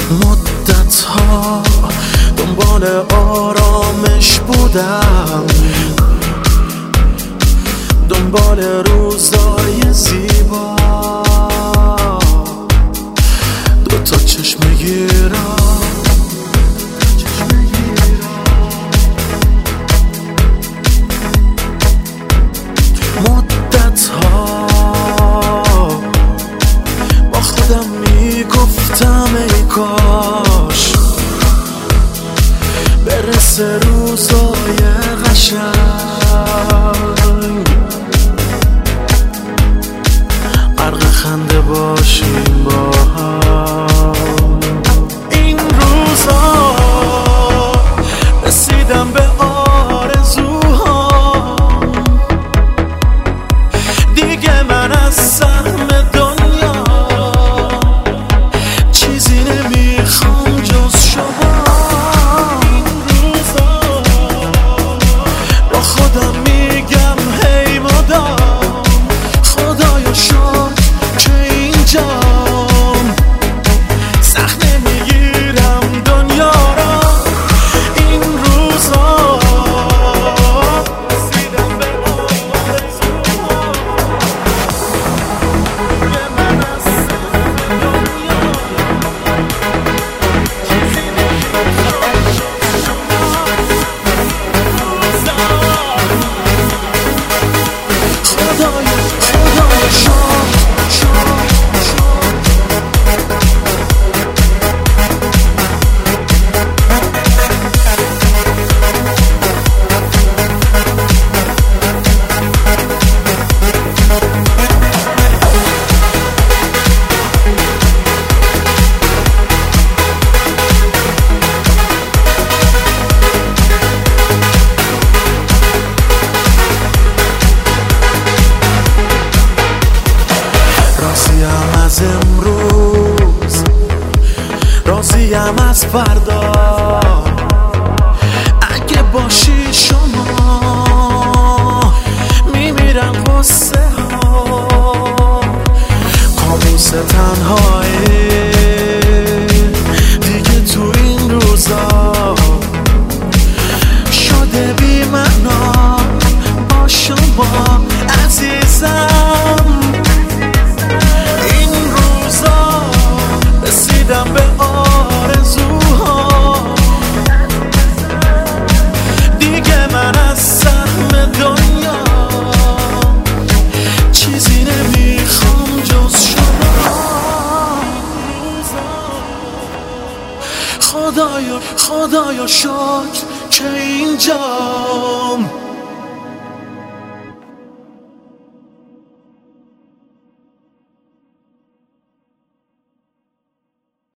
مدت ها دنبال آرامش بودم، دنبال روزای زیبا، دوتا چشم گیرم، مدت ها با خودم میگفتم ای کاش برسه روزای قشنگ، غرق خنده باشیم با هم. این روزا رسیدم به آرزوهام، دیگه من از سهم دنیا چیزی نمیخوام جز شما. این روزا با خودم میگم هی مدام خدایا شد که اینجام، سخت نمیگیرم دنیا را. این روزا رسیدم به آرزوهام، دیگه من از سهم دنیا چیزی نمیخوام جز شما. خدایا شد راضیم از امروز، راضیم از فردا، اگه باشی شما میمیرم غصه ها. کابوس تنهایی دیگه تو این روزا شده بی معنا با شما عزیزم. این روزا رسیدم به آرزوهام، دیگه من از سهم دنیا چیزی نمیخوام جز شما. خدایا شکر که اینجام،